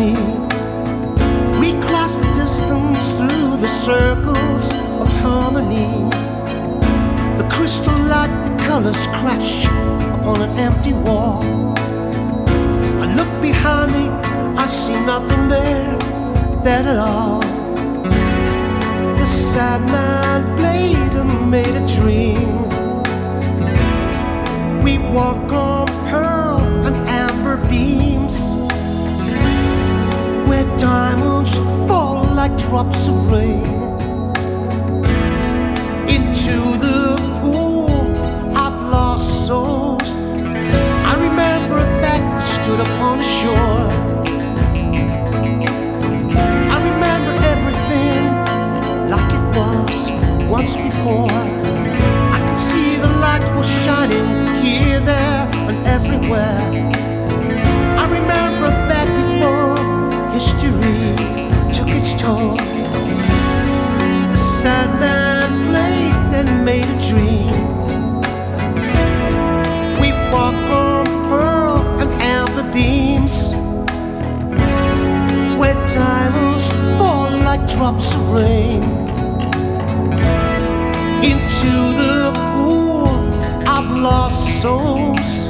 me. We cross the distance through the circles of harmony. The crystal light, the colors crash upon an empty wall. I look behind me, I see nothing there, that at all. The sad man played and made a dream. We walk on pearl and amber beams, where diamonds fall like drops of rain into the pool of lost souls. I remember that we stood upon the shore. I remember everything like it was once before. I could see the light was shining here, there, and everywhere. I remember that before history took its toll. The sad man played and made a dream. We walk on pearl and amber beams, where diamonds fall like drops of rain into the pool of lost souls.